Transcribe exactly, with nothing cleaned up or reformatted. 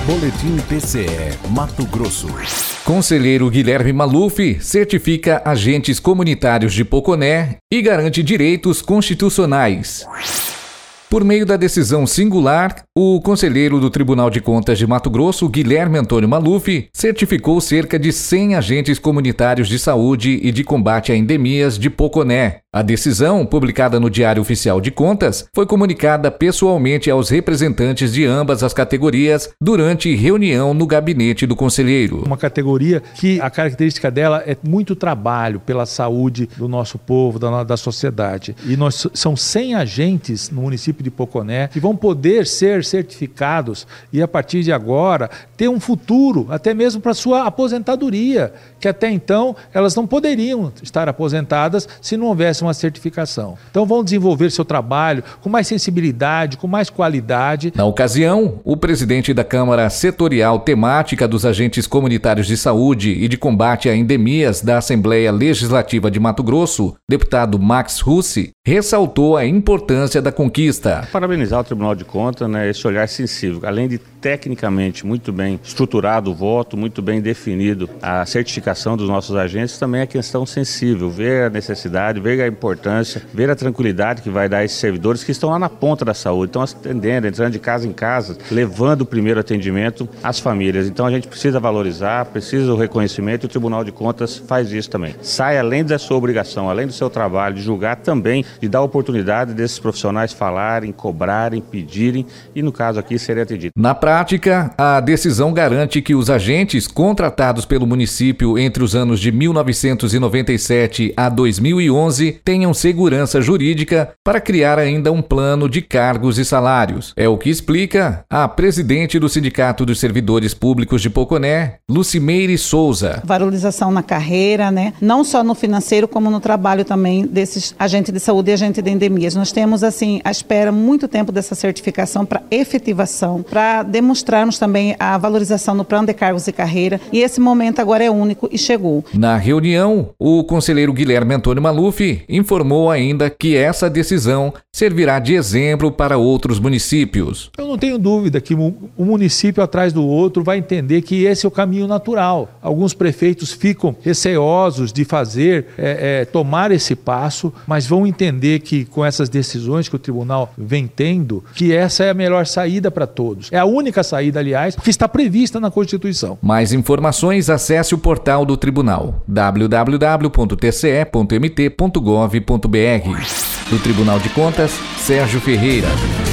Boletim P C E Mato Grosso. Conselheiro Guilherme Maluf certifica agentes comunitários de Poconé e garante direitos constitucionais. Por meio da decisão singular, o conselheiro do Tribunal de Contas de Mato Grosso, Guilherme Antônio Maluf, certificou cerca de cem agentes comunitários de saúde e de combate a endemias de Poconé. A decisão, publicada no Diário Oficial de Contas, foi comunicada pessoalmente aos representantes de ambas as categorias durante reunião no gabinete do conselheiro. Uma categoria que a característica dela é muito trabalho pela saúde do nosso povo, da, da sociedade. E nós são cem agentes no município de Poconé que vão poder ser certificados e a partir de agora ter um futuro, até mesmo para sua aposentadoria, que até então elas não poderiam estar aposentadas se não houvesse uma certificação. Então vão desenvolver seu trabalho com mais sensibilidade, com mais qualidade. Na ocasião, o presidente da Câmara Setorial Temática dos Agentes Comunitários de Saúde e de Combate a Endemias da Assembleia Legislativa de Mato Grosso, deputado Max Russi, ressaltou a importância da conquista. Parabenizar o Tribunal de Contas, né, esse olhar sensível, além de tecnicamente muito bem estruturado o voto, muito bem definido a certificação dos nossos agentes, também a questão sensível, ver a necessidade, ver a importância, ver a tranquilidade que vai dar a esses servidores que estão lá na ponta da saúde, estão atendendo, entrando de casa em casa, levando o primeiro atendimento às famílias. Então a gente precisa valorizar, precisa do reconhecimento e o Tribunal de Contas faz isso também. Sai além da sua obrigação, além do seu trabalho, de julgar também, de dar oportunidade desses profissionais falarem, cobrarem, pedirem e no caso aqui serem atendidos. Na prática, a decisão garante que os agentes contratados pelo município entre os anos de mil novecentos e noventa e sete a dois mil e onze tenham segurança jurídica para criar ainda um plano de cargos e salários. É o que explica a presidente do Sindicato dos Servidores Públicos de Poconé, Lucimeire Souza. Valorização na carreira, né? Não só no financeiro, como no trabalho também desses agentes de saúde e agentes de endemias. Nós temos, assim, à espera muito tempo dessa certificação para efetivação, para demonstrarmos também a valorização no plano de cargos e carreira, e esse momento agora é único e chegou. Na reunião, o conselheiro Guilherme Antônio Maluf informou ainda que essa decisão servirá de exemplo para outros municípios. Eu não tenho dúvida que um município atrás do outro vai entender que esse é o caminho natural. Alguns prefeitos ficam receosos de fazer, é, é, tomar esse passo, mas vão entender que com essas decisões que o tribunal vem tendo, que essa é a melhor saída para todos. É a única saída, aliás, que está prevista na Constituição. Mais informações, acesse o portal do Tribunal, w w w ponto t c e ponto m t ponto gov ponto b r. Do Tribunal de Contas, Sérgio Ferreira.